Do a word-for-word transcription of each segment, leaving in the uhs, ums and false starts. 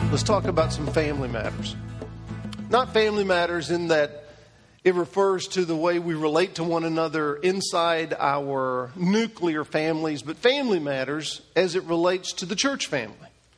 Let's talk about some family matters. Not family matters in that it refers to the way we relate to one another inside our nuclear families, but family matters as it relates to the church family.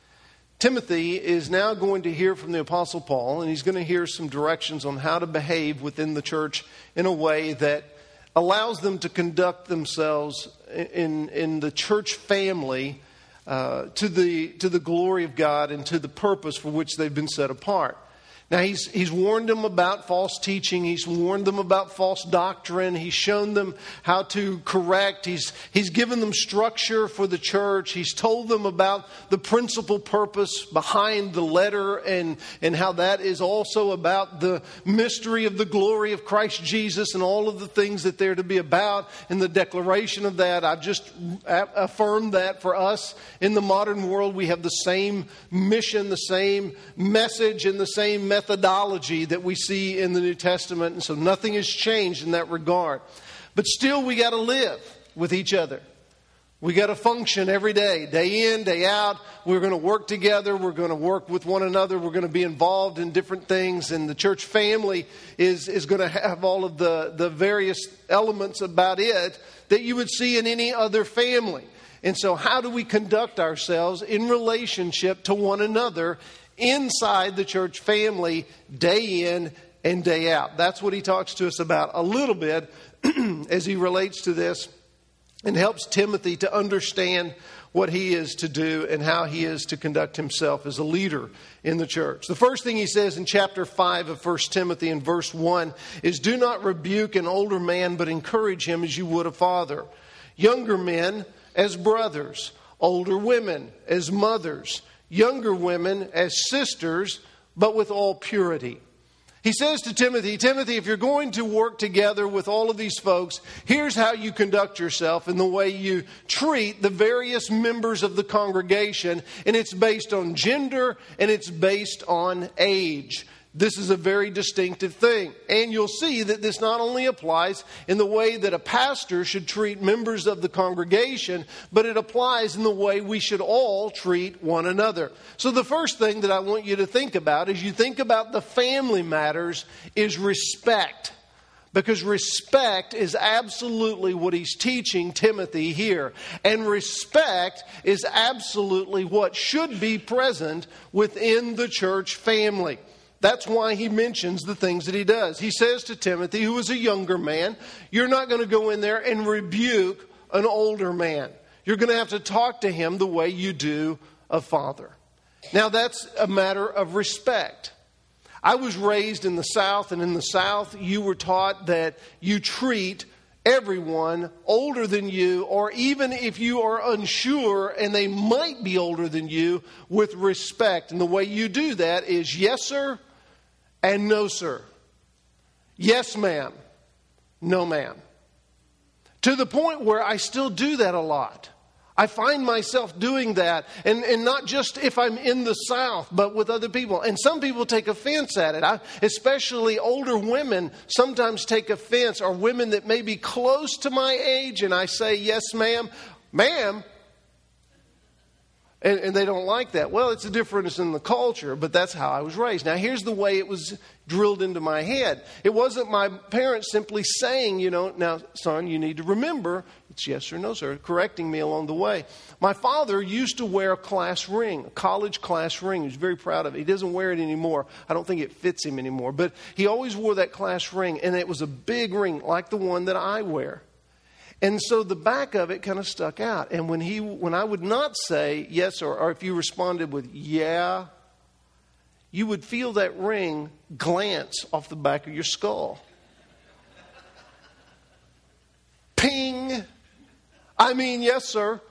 Timothy is now going to hear from the Apostle Paul, and he's going to hear some directions on how to behave within the church in a way that allows them to conduct themselves in, in the church family uh, to the to the glory of God and to the purpose for which they've been set apart. Now, he's he's warned them about false teaching. He's warned them about false doctrine. He's shown them how to correct. He's he's given them structure for the church. He's told them about the principal purpose behind the letter and, and how that is also about the mystery of the glory of Christ Jesus and all of the things that they're to be about. In the declaration of that, I've just affirmed that for us in the modern world, we have the same mission, the same message, and the same message. Methodology that we see in the New Testament, and so nothing has changed in that regard. But still, we got to live with each other. We got to function every day, day in, day out. We're going to work together. We're going to work with one another. We're going to be involved in different things, and the church family is is going to have all of the the various elements about it that you would see in any other family. And so, how do we conduct ourselves in relationship to one another inside the church family, day in and day out? That's what he talks to us about a little bit as he relates to this and helps Timothy to understand what he is to do and how he is to conduct himself as a leader in the church. The first thing he says in chapter five of First Timothy in verse one is, "Do not rebuke an older man, but encourage him as you would a father. Younger men as brothers, older women as mothers, younger women as sisters, but with all purity." He says to Timothy, Timothy, if you're going to work together with all of these folks, here's how you conduct yourself and the way you treat the various members of the congregation. And it's based on gender and it's based on age. This is a very distinctive thing. And you'll see that this not only applies in the way that a pastor should treat members of the congregation, but it applies in the way we should all treat one another. So the first thing that I want you to think about as you think about the family matters is respect. Because respect is absolutely what he's teaching Timothy here. And respect is absolutely what should be present within the church family. That's why he mentions the things that he does. He says to Timothy, who is a younger man, you're not going to go in there and rebuke an older man. You're going to have to talk to him the way you do a father. Now, that's a matter of respect. I was raised in the South, and in the South, you were taught that you treat everyone older than you, or even if you are unsure and they might be older than you, with respect. And the way you do that is yes, sir, and no, sir. Yes, ma'am. No, ma'am. To the point where I still do that a lot. I find myself doing that, and, and not just if I'm in the South, but with other people. And some people take offense at it. I, especially older women sometimes take offense, or women that may be close to my age, and I say, yes, ma'am. Ma'am? And, and they don't like that. Well, it's a difference in the culture, but that's how I was raised. Now, here's the way it was drilled into my head. It wasn't my parents simply saying, you know, now, son, you need to remember, it's yes or no, sir, correcting me along the way. My father used to wear a class ring, a college class ring. He was very proud of it. He doesn't wear it anymore. I don't think it fits him anymore. But he always wore that class ring, and it was a big ring like the one that I wear. And so the back of it kind of stuck out. And when he, when I would not say yes, or, or if you responded with yeah, you would feel that ring glance off the back of your skull. Ping. I mean, yes, sir.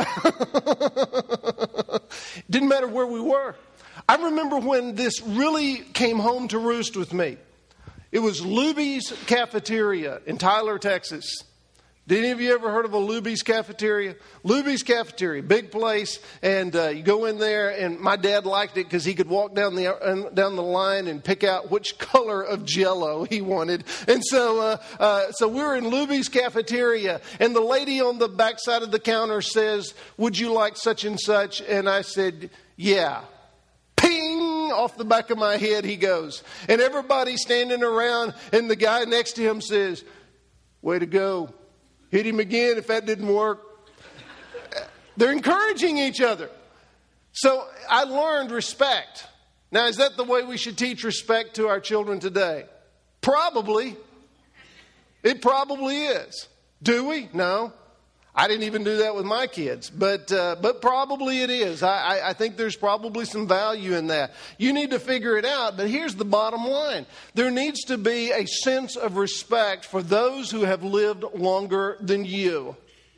Didn't matter where we were. I remember when this really came home to roost with me. It was Luby's Cafeteria in Tyler, Texas. Did any of you ever heard of a Luby's Cafeteria? Luby's Cafeteria, big place, and uh, you go in there, and my dad liked it because he could walk down the uh, down the line and pick out which color of Jell-O he wanted. And so, uh, uh, so we were in Luby's Cafeteria, and the lady on the back side of the counter says, "Would you like such and such?" And I said, "Yeah." Ping! ding, off the back of my head he goes. And everybody standing around, and the guy next to him says, way to go. Hit him again if that didn't work. They're encouraging each other. So I learned respect. Now, is that the way we should teach respect to our children today? Probably. It probably is. Do we? No. I didn't even do that with my kids, but uh, but probably it is. I, I, I think there's probably some value in that. You need to figure it out, but here's the bottom line. There needs to be a sense of respect for those who have lived longer than you.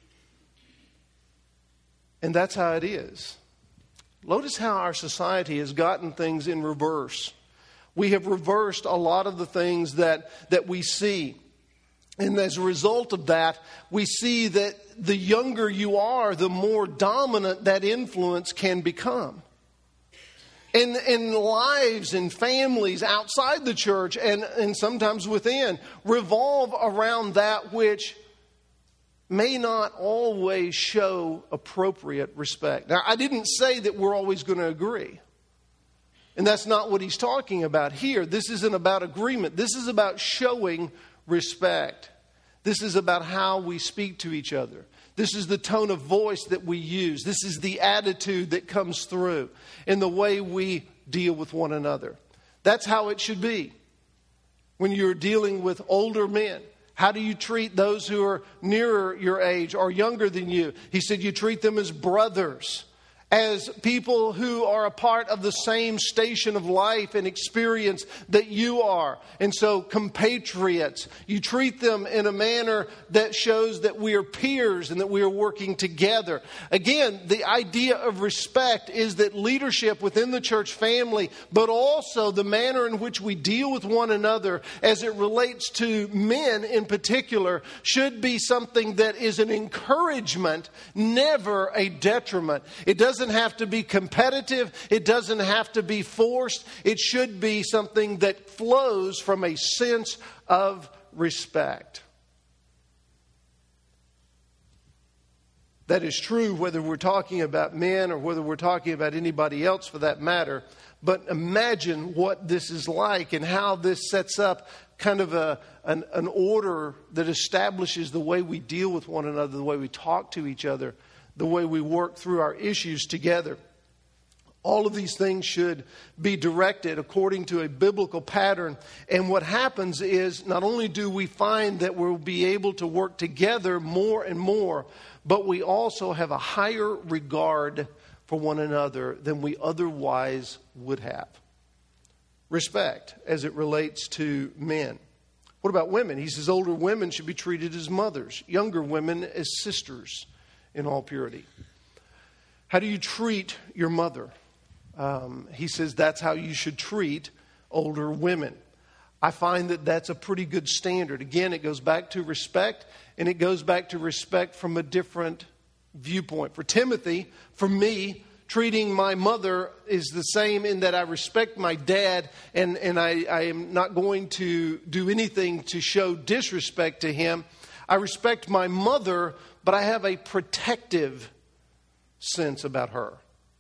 And that's how it is. Notice how our society has gotten things in reverse. We have reversed a lot of the things that, that we see. And as a result of that, we see that the younger you are, the more dominant that influence can become. And, and lives and families outside the church and, and sometimes within revolve around that which may not always show appropriate respect. Now, I didn't say that we're always going to agree. And that's not what he's talking about here. This isn't about agreement. This is about showing respect. This is about how we speak to each other. This is the tone of voice that we use. This is the attitude that comes through in the way we deal with one another. That's how it should be. When you're dealing with older men, how do you treat those who are nearer your age or younger than you? He said you treat them as brothers, as people who are a part of the same station of life and experience that you are. And so compatriots, you treat them in a manner that shows that we are peers and that we are working together. Again, the idea of respect is that leadership within the church family, but also the manner in which we deal with one another as it relates to men in particular, should be something that is an encouragement, never a detriment. It doesn't have to be competitive. It doesn't have to be forced. It should be something that flows from a sense of respect. That is true whether we're talking about men or whether we're talking about anybody else for that matter. But imagine what this is like and how this sets up kind of a, an, an order that establishes the way we deal with one another, the way we talk to each other, the way we work through our issues together. All of these things should be directed according to a biblical pattern. And what happens is not only do we find that we'll be able to work together more and more, but we also have a higher regard for one another than we otherwise would have. Respect as it relates to men. What about women? He says older women should be treated as mothers, younger women as sisters in all purity. How do you treat your mother? Um, he says that's how you should treat older women. I find that that's a pretty good standard. Again, it goes back to respect, and it goes back to respect from a different viewpoint. For Timothy, for me, treating my mother is the same in that I respect my dad, and, and I, I am not going to do anything to show disrespect to him. I respect my mother, but I have a protective sense about her.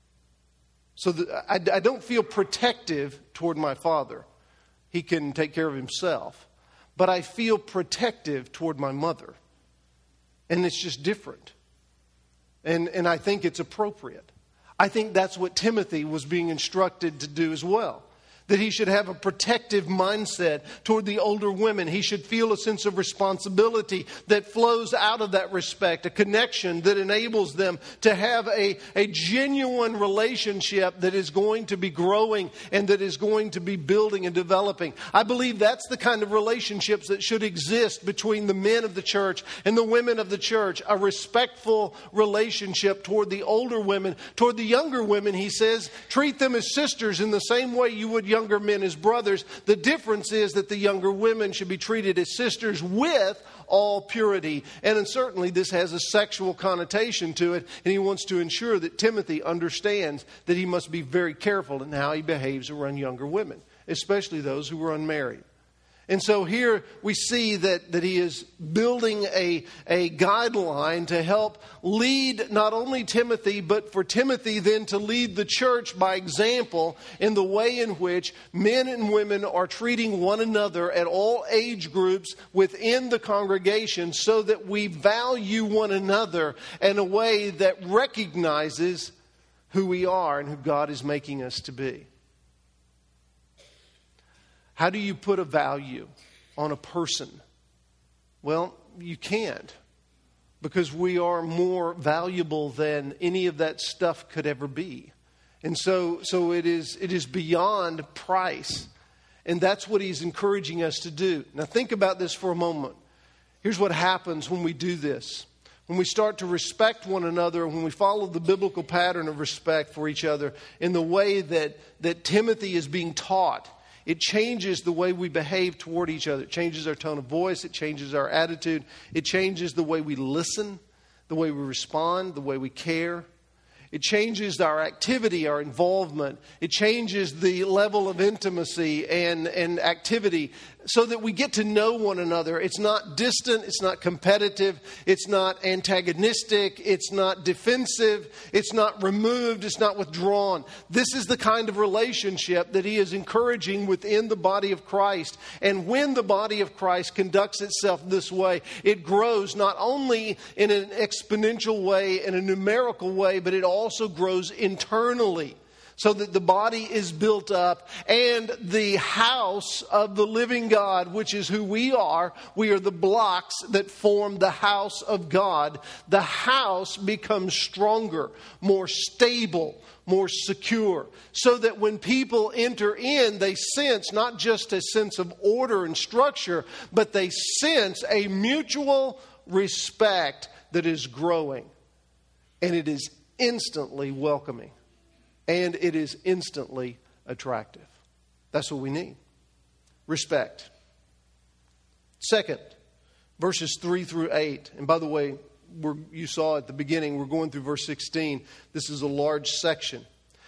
So that I, I don't feel protective toward my father. He can take care of himself. But I feel protective toward my mother. And it's just different. And, and I think it's appropriate. I think that's what Timothy was being instructed to do as well. That he should have a protective mindset toward the older women. He should feel a sense of responsibility that flows out of that respect, a connection that enables them to have a, a genuine relationship that is going to be growing and that is going to be building and developing. I believe that's the kind of relationships that should exist between the men of the church and the women of the church. A respectful relationship toward the older women. Toward the younger women, he says, treat them as sisters in the same way you would younger men as brothers. The difference is that the younger women should be treated as sisters with all purity. And certainly this has a sexual connotation to it. And he wants to ensure that Timothy understands that he must be very careful in how he behaves around younger women, especially those who are unmarried. And so here we see that, that he is building a, a guideline to help lead not only Timothy, but for Timothy then to lead the church by example in the way in which men and women are treating one another at all age groups within the congregation, so that we value one another in a way that recognizes who we are and who God is making us to be. How do you put a value on a person? Well, you can't, because we are more valuable than any of that stuff could ever be. And so so it is it is beyond price. And that's what he's encouraging us to do. Now think about this for a moment. Here's what happens when we do this. When we start to respect one another, when we follow the biblical pattern of respect for each other in the way that, that Timothy is being taught, it changes the way we behave toward each other. It changes our tone of voice. It changes our attitude. It changes the way we listen, the way we respond, the way we care. It changes our activity, our involvement. It changes the level of intimacy and, and activity so that we get to know one another. It's not distant. It's not competitive. It's not antagonistic. It's not defensive. It's not removed. It's not withdrawn. This is the kind of relationship that he is encouraging within the body of Christ. And when the body of Christ conducts itself this way, it grows not only in an exponential way, in a numerical way, but it also grows internally, so that the body is built up, and the house of the living God, which is who we are, we are the blocks that form the house of God. The house becomes stronger, more stable, more secure, so that when people enter in, they sense not just a sense of order and structure, but they sense a mutual respect that is growing, and it is instantly welcoming. And it is instantly attractive. That's what we need. Respect. Second, verses three through eight. And by the way, we're, you saw at the beginning, we're going through verse sixteen. This is a large section.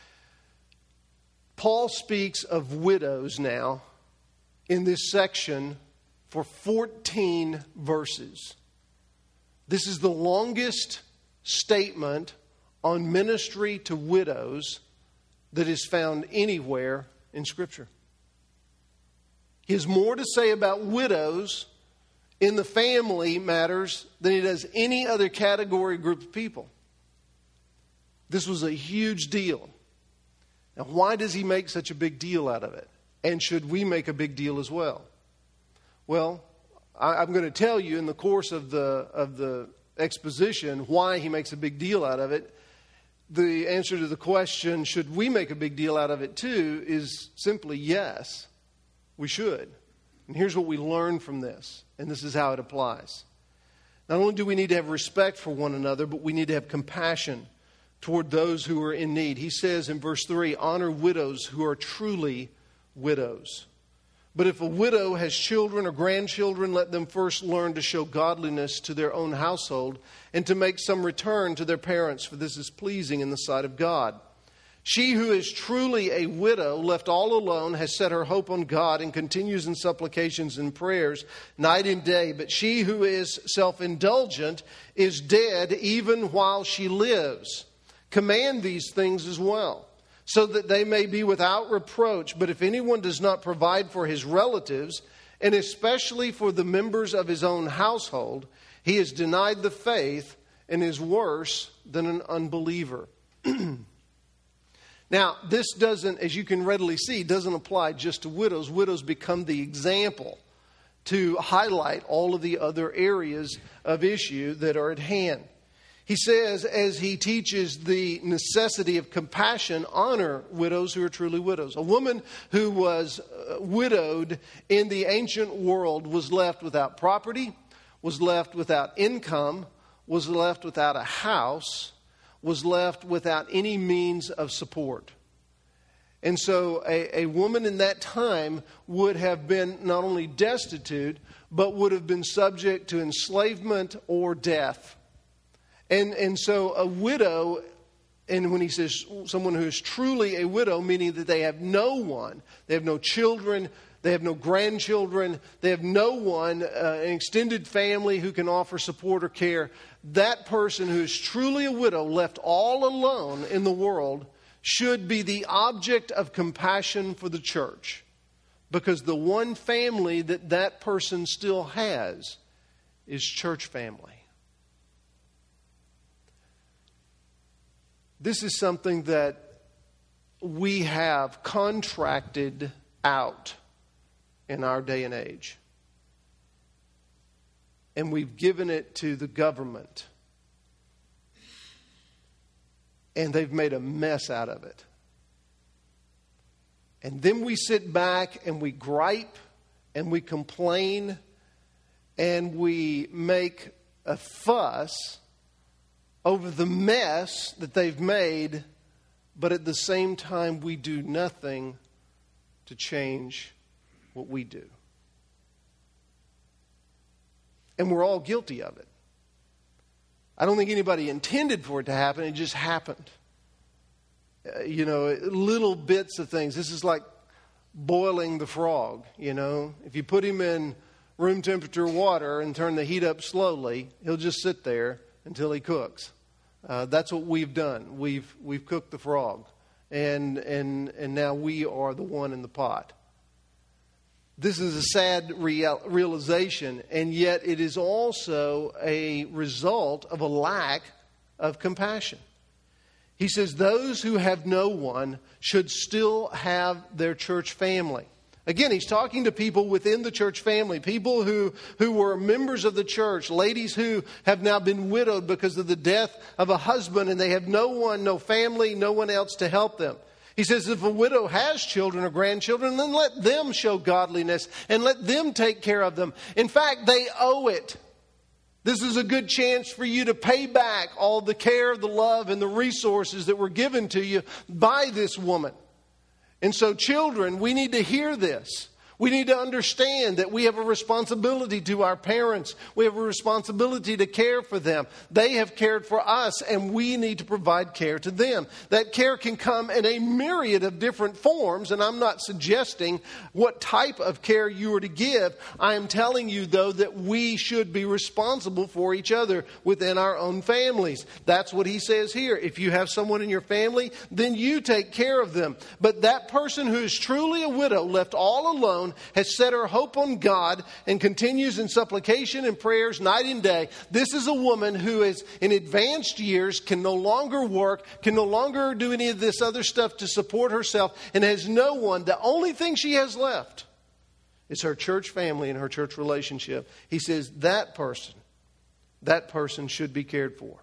Paul speaks of widows now in this section for fourteen verses. This is the longest statement on ministry to widows that is found anywhere in Scripture. He has more to say about widows in the family matters than he does any other category group of people. This was a huge deal. Now, why does he make such a big deal out of it? And should we make a big deal as well? Well, I, I'm going to tell you in the course of the of the exposition why he makes a big deal out of it. The answer to the question, should we make a big deal out of it too, is simply yes, we should. And here's what we learn from this, and this is how it applies. Not only do we need to have respect for one another, but we need to have compassion toward those who are in need. He says in verse three, honor widows who are truly widows. But if a widow has children or grandchildren, let them first learn to show godliness to their own household and to make some return to their parents, for this is pleasing in the sight of God. She who is truly a widow, left all alone, has set her hope on God and continues in supplications and prayers night and day. But she who is self-indulgent is dead even while she lives. Command these things as well, so that they may be without reproach. But if anyone does not provide for his relatives, and especially for the members of his own household, he has denied the faith and is worse than an unbeliever. Now, this doesn't, as you can readily see, doesn't apply just to widows. Widows become the example to highlight all of the other areas of issue that are at hand. He says, as he teaches the necessity of compassion, honor widows who are truly widows. A woman who was uh, widowed in the ancient world was left without property, was left without income, was left without a house, was left without any means of support. And so a, a woman in that time would have been not only destitute, but would have been subject to enslavement or death. And and so a widow And when he says someone who is truly a widow, meaning that they have no one, they have no children, they have no grandchildren, they have no one, uh, an extended family who can offer support or care, that person who is truly a widow, left all alone in the world, should be the object of compassion for the church. Because the one family that that person still has is church family. This is something that we have contracted out in our day and age. And we've given it to the government. And they've made a mess out of it. And then we sit back and we gripe and we complain and we make a fuss over the mess that they've made, but at the same time we do nothing to change what we do. And we're all guilty of it. I don't think anybody intended for it to happen. It just happened. Uh, you know, little bits of things. This is like boiling the frog, you know. If you put him in room temperature water and turn the heat up slowly, he'll just sit there until he cooks. Uh, that's what we've done. We've we've cooked the frog. And and and now we are the one in the pot. This is a sad real, realization, and yet it is also a result of a lack of compassion. He says those who have no one should still have their church family. Again, he's talking to people within the church family, people who, who were members of the church, ladies who have now been widowed because of the death of a husband, and they have no one, no family, no one else to help them. He says if a widow has children or grandchildren, then let them show godliness and let them take care of them. In fact, they owe it. This is a good chance for you to pay back all the care, the love, and the resources that were given to you by this woman. And so, children, we need to hear this. We need to understand that we have a responsibility to our parents. We have a responsibility to care for them. They have cared for us, and we need to provide care to them. That care can come in a myriad of different forms, and I'm not suggesting what type of care you are to give. I am telling you, though, that we should be responsible for each other within our own families. That's what he says here. If you have someone in your family, then you take care of them. But that person who is truly a widow, left all alone, has set her hope on God and continues in supplication and prayers night and day. This is a woman who is in advanced years, can no longer work, can no longer do any of this other stuff to support herself, and has no one. The only thing she has left is her church family and her church relationship. He says that person, that person should be cared for.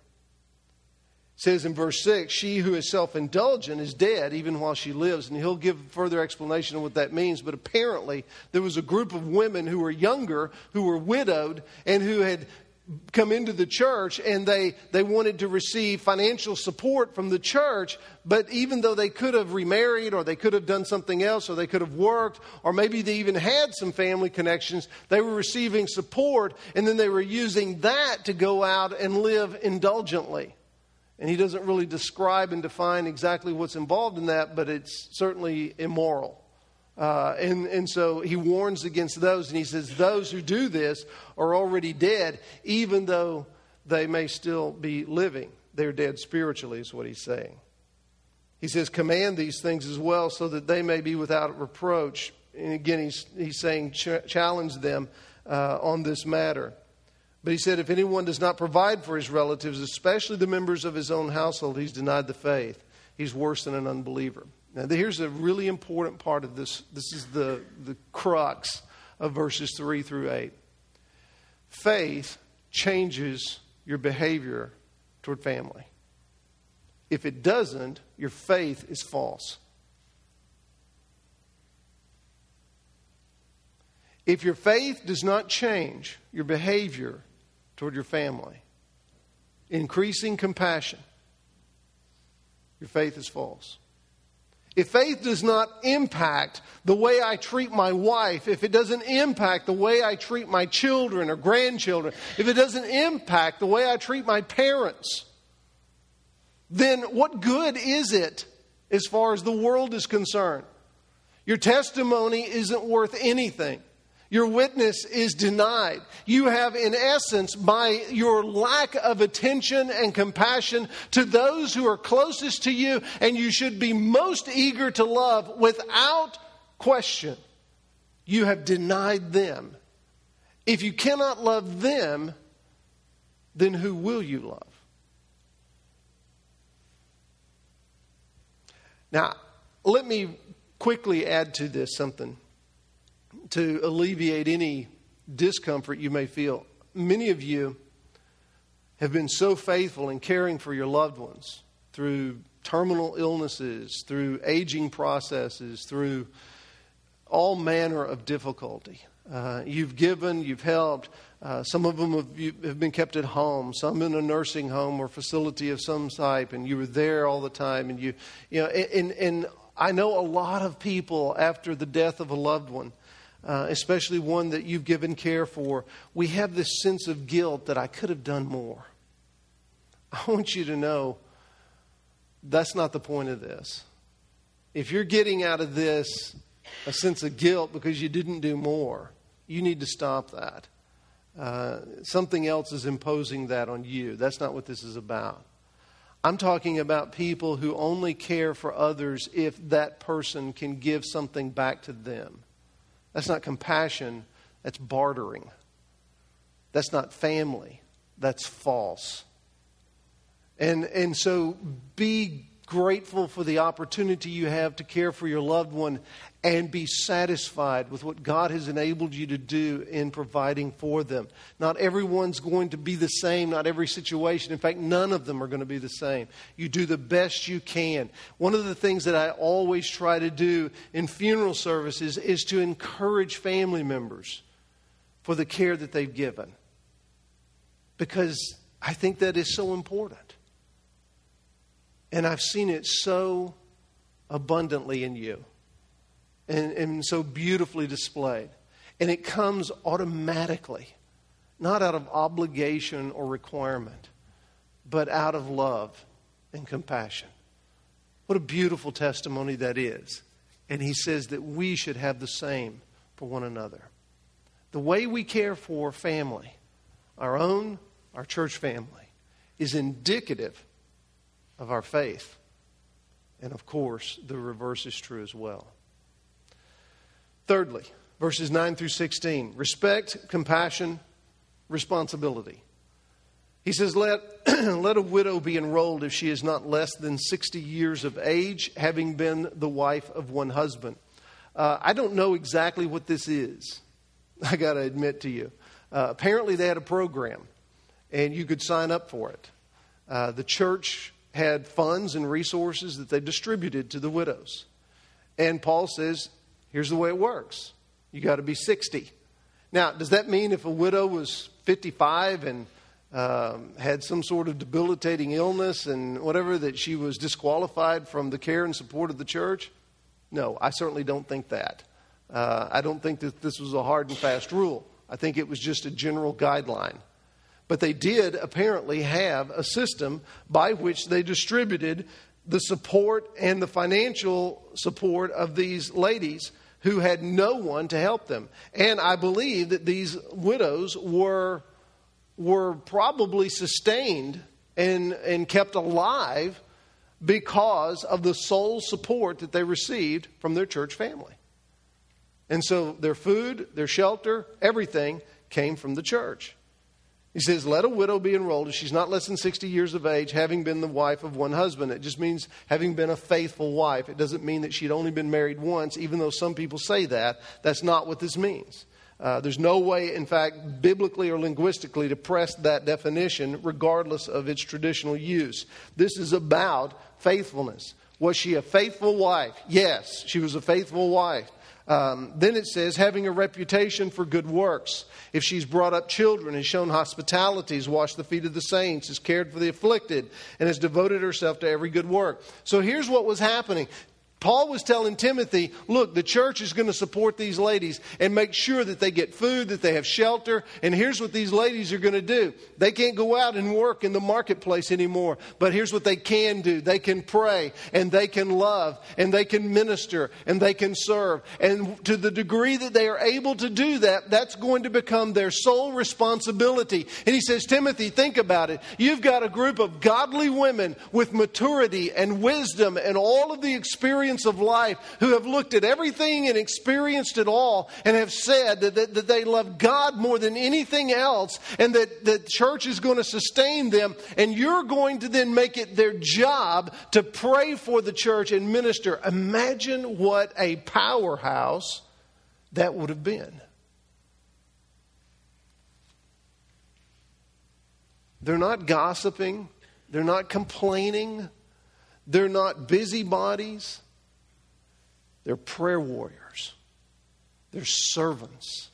It says in verse six, she who is self-indulgent is dead even while she lives. And he'll give further explanation of what that means. But apparently there was a group of women who were younger, who were widowed, and who had come into the church, and they, they wanted to receive financial support from the church. But even though they could have remarried, or they could have done something else, or they could have worked, or maybe they even had some family connections, they were receiving support, and then they were using that to go out and live indulgently. And he doesn't really describe and define exactly what's involved in that, but it's certainly immoral. Uh, and, and so he warns against those, and he says those who do this are already dead, even though they may still be living. They're dead spiritually, is what he's saying. He says, command these things as well so that they may be without reproach. And again, he's, he's saying ch- challenge them uh, on this matter. But he said, if anyone does not provide for his relatives, especially the members of his own household, he's denied the faith. He's worse than an unbeliever. Now, here's a really important part of this. This is the, the crux of verses three through eight. Faith changes your behavior toward family. If it doesn't, your faith is false. If your faith does not change your behavior toward your family, increasing compassion, your faith is false. If faith does not impact the way I treat my wife, if it doesn't impact the way I treat my children or grandchildren, if it doesn't impact the way I treat my parents, then what good is it as far as the world is concerned? Your testimony isn't worth anything. Your witness is denied. You have, in essence, by your lack of attention and compassion to those who are closest to you and you should be most eager to love, without question, you have denied them. If you cannot love them, then who will you love? Now, let me quickly add to this something to alleviate any discomfort you may feel. Many of you have been so faithful in caring for your loved ones through terminal illnesses, through aging processes, through all manner of difficulty. Uh, you've given, you've helped. Uh, some of them have, you, have been kept at home, some in a nursing home or facility of some type, and you were there all the time. And you, you know, and, and I know a lot of people after the death of a loved one, uh, especially one that you've given care for, we have this sense of guilt that I could have done more. I want you to know that's not the point of this. If you're getting out of this a sense of guilt because you didn't do more, you need to stop that. Uh, something else is imposing that on you. That's not what this is about. I'm talking about people who only care for others if that person can give something back to them. That's not compassion. That's bartering. That's not family. That's false. And, and so be grateful for the opportunity you have to care for your loved one and be satisfied with what God has enabled you to do in providing for them. Not everyone's going to be the same, not every situation. In fact, none of them are going to be the same. You do the best you can. One of the things that I always try to do in funeral services is to encourage family members for the care that they've given. Because I think that is so important. And I've seen it so abundantly in you. And, and so beautifully displayed. And it comes automatically. Not out of obligation or requirement. But out of love and compassion. What a beautiful testimony that is. And he says that we should have the same for one another. The way we care for family, our own, our church family, is indicative of our faith. And of course, the reverse is true as well. Thirdly, verses nine through sixteen, respect, compassion, responsibility. He says, let, let a widow be enrolled if she is not less than sixty years of age, having been the wife of one husband. Uh, I don't know exactly what this is, I got to admit to you. Uh, apparently they had a program, and you could sign up for it. Uh, the church had funds and resources that they distributed to the widows. And Paul says, here's the way it works. You got to be sixty. Now, does that mean if a widow was fifty-five and um, had some sort of debilitating illness and whatever, that she was disqualified from the care and support of the church? No, I certainly don't think that. Uh, I don't think that this was a hard and fast rule. I think it was just a general guideline. But they did apparently have a system by which they distributed the support and the financial support of these ladies who had no one to help them. And I believe that these widows were, were probably sustained and, and kept alive because of the sole support that they received from their church family. And so their food, their shelter, everything came from the church. He says, let a widow be enrolled if she's not less than sixty years of age, having been the wife of one husband. It just means having been a faithful wife. It doesn't mean that she'd only been married once, even though some people say that. That's not what this means. Uh, there's no way, in fact, biblically or linguistically to press that definition, regardless of its traditional use. This is about faithfulness. Was she a faithful wife? Yes, she was a faithful wife. Um, then it says, having a reputation for good works. If she's brought up children, has shown hospitality, has washed the feet of the saints, has cared for the afflicted, and has devoted herself to every good work. So here's what was happening. Paul was telling Timothy, look, the church is going to support these ladies and make sure that they get food, that they have shelter. And here's what these ladies are going to do. They can't go out and work in the marketplace anymore. But here's what they can do. They can pray and they can love and they can minister and they can serve. And to the degree that they are able to do that, that's going to become their sole responsibility. And he says, Timothy, think about it. You've got a group of godly women with maturity and wisdom and all of the experience of life who have looked at everything and experienced it all and have said that, that, that they love God more than anything else and that the church is going to sustain them, and you're going to then make it their job to pray for the church and minister. Imagine what a powerhouse that would have been. They're not gossiping. They're not complaining. They're not busybodies. They're prayer warriors. They're servants.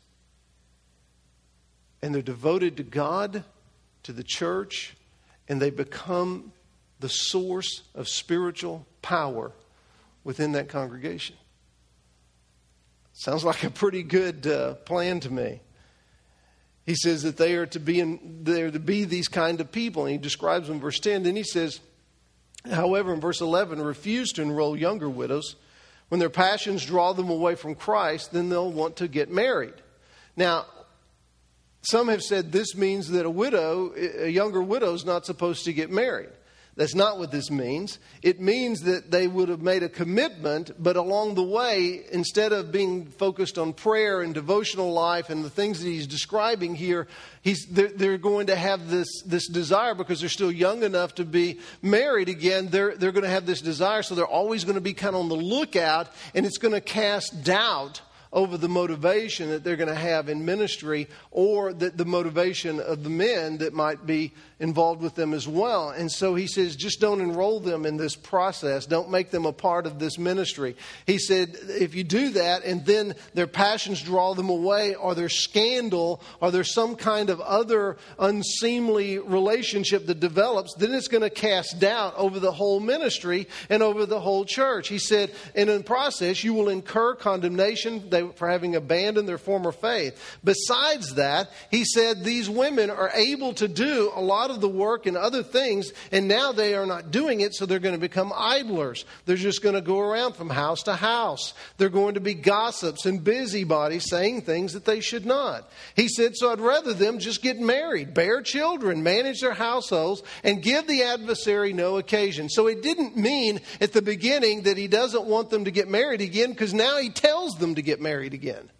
And they're devoted to God, to the church, and they become the source of spiritual power within that congregation. Sounds like a pretty good uh, plan to me. He says that they are to be in, they are to be these kind of people, and he describes them in verse ten. Then he says, however, in verse eleven, refuse to enroll younger widows. When their passions draw them away from Christ, then they'll want to get married. Now, some have said this means that a widow, a younger widow, is not supposed to get married. That's not what this means. It means that they would have made a commitment, but along the way, instead of being focused on prayer and devotional life and the things that he's describing here, he's, they're, they're going to have this, this desire because they're still young enough to be married again. They're, they're going to have this desire, so they're always going to be kind of on the lookout, and it's going to cast doubt over the motivation that they're going to have in ministry, or the, the motivation of the men that might be involved with them as well. And so he says, just don't enroll them in this process. Don't make them a part of this ministry. He said, if you do that and then their passions draw them away, or there's scandal, or there's some kind of other unseemly relationship that develops, then it's going to cast doubt over the whole ministry and over the whole church. He said, and in the process, you will incur condemnation for having abandoned their former faith. Besides that, he said, these women are able to do a lot of the work and other things, and now they are not doing it, so they're going to become idlers. They're just going to go around from house to house. They're going to be gossips and busybodies saying things that they should not. He said, so I'd rather them just get married, bear children, manage their households, and give the adversary no occasion. So it didn't mean at the beginning that he doesn't want them to get married again, because now he tells them to get married again.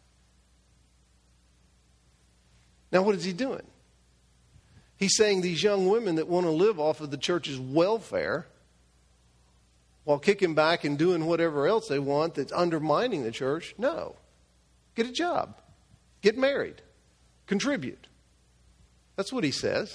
Now what is he doing? He's saying these young women that want to live off of the church's welfare while kicking back and doing whatever else they want that's undermining the church, no. Get a job. Get married. Contribute. That's what he says.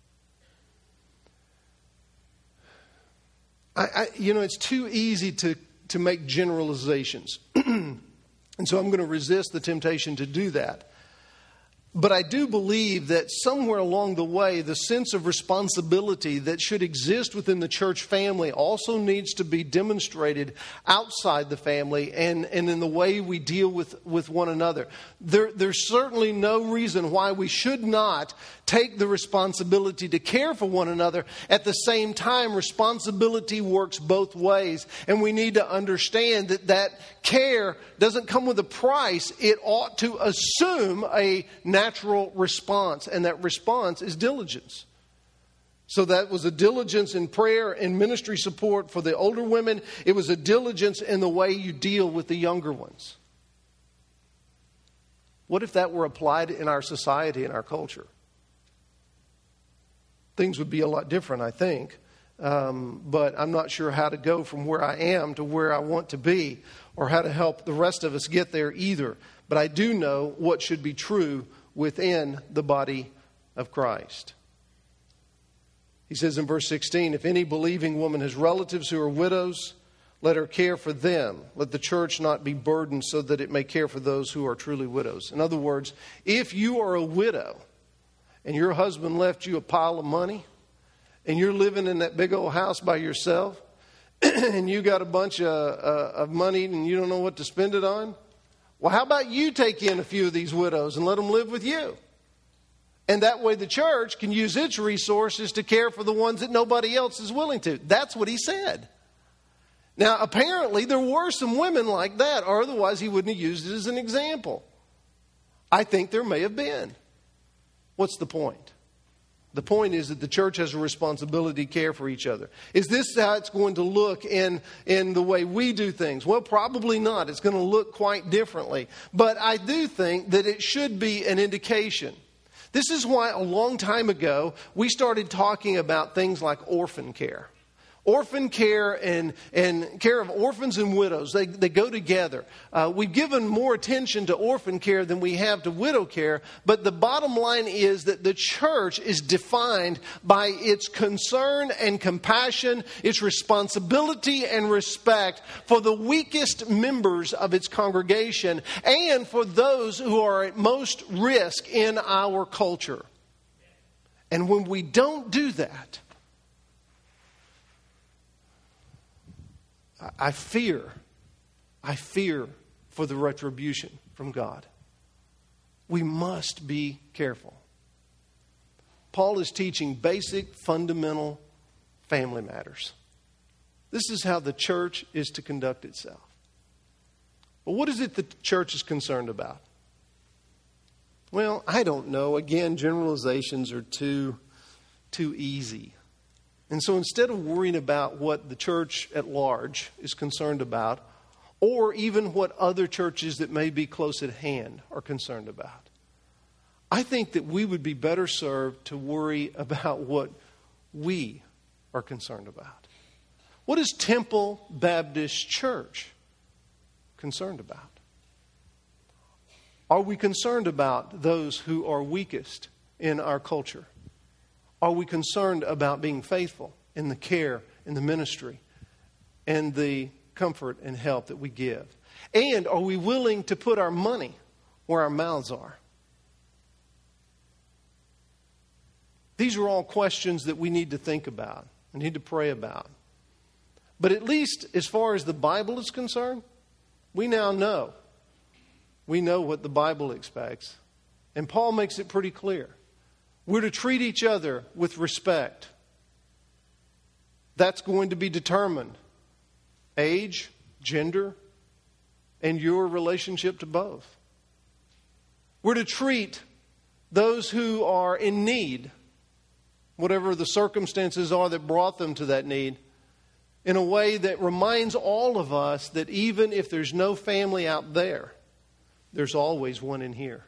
I, I, you know, it's too easy to, to make generalizations. And so I'm going to resist the temptation to do that. But I do believe that somewhere along the way, the sense of responsibility that should exist within the church family also needs to be demonstrated outside the family and, and in the way we deal with, with one another. There, there's certainly no reason why we should not take the responsibility to care for one another. At the same time, responsibility works both ways. And we need to understand that that care doesn't come with a price. It ought to assume a natural response, and that response is diligence. So that was a diligence in prayer and ministry support for the older women. It was a diligence in the way you deal with the younger ones. What if that were applied in our society and our culture? Things would be a lot different, I think. Um, but I'm not sure how to go from where I am to where I want to be, or how to help the rest of us get there either. But I do know what should be true within the body of Christ. He says in verse sixteen, if any believing woman has relatives who are widows, let her care for them. Let the church not be burdened, so that it may care for those who are truly widows. In other words, if you are a widow and your husband left you a pile of money and you're living in that big old house by yourself, and you got a bunch of, uh, of money and you don't know what to spend it on? Well, how about you take in a few of these widows and let them live with you? And that way the church can use its resources to care for the ones that nobody else is willing to. That's what he said. Now, apparently there were some women like that, or otherwise he wouldn't have used it as an example. I think there may have been. What's the point? The point is that the church has a responsibility to care for each other. Is this how it's going to look in, in the way we do things? Well, probably not. It's going to look quite differently. But I do think that it should be an indication. This is why a long time ago we started talking about things like orphan care. Orphan care and, and care of orphans and widows, they, they go together. Uh, we've given more attention to orphan care than we have to widow care, but the bottom line is that the church is defined by its concern and compassion, its responsibility and respect for the weakest members of its congregation and for those who are at most risk in our culture. And when we don't do that, I fear, I fear for the retribution from God. We must be careful. Paul is teaching basic, fundamental family matters. This is how the church is to conduct itself. But what is it that the church is concerned about? Well, I don't know. Again, generalizations are too, too easy. And so instead of worrying about what the church at large is concerned about, or even what other churches that may be close at hand are concerned about, I think that we would be better served to worry about what we are concerned about. What is Temple Baptist Church concerned about? Are we concerned about those who are weakest in our culture? Are we concerned about being faithful in the care, in the ministry, and the comfort and help that we give? And are we willing to put our money where our mouths are? These are all questions that we need to think about and need to pray about. But at least as far as the Bible is concerned, we now know. We know what the Bible expects. And Paul makes it pretty clear. We're to treat each other with respect. That's going to be determined. Age, gender, and your relationship to both. We're to treat those who are in need, whatever the circumstances are that brought them to that need, in a way that reminds all of us that even if there's no family out there, there's always one in here.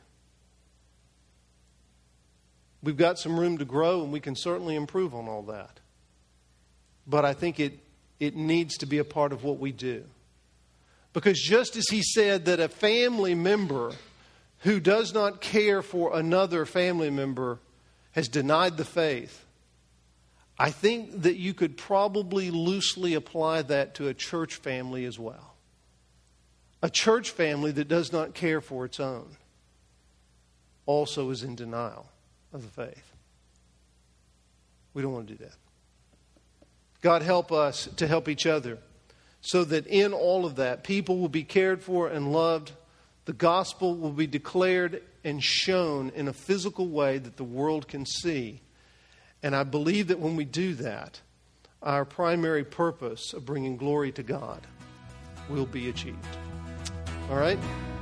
We've got some room to grow, and we can certainly improve on all that. But I think it, it needs to be a part of what we do. Because just as he said that a family member who does not care for another family member has denied the faith, I think that you could probably loosely apply that to a church family as well. A church family that does not care for its own also is in denial of the faith. We don't want to do that. God, help us to help each other so that in all of that, people will be cared for and loved. The gospel will be declared and shown in a physical way that the world can see. And I believe that when we do that, our primary purpose of bringing glory to God will be achieved. All right?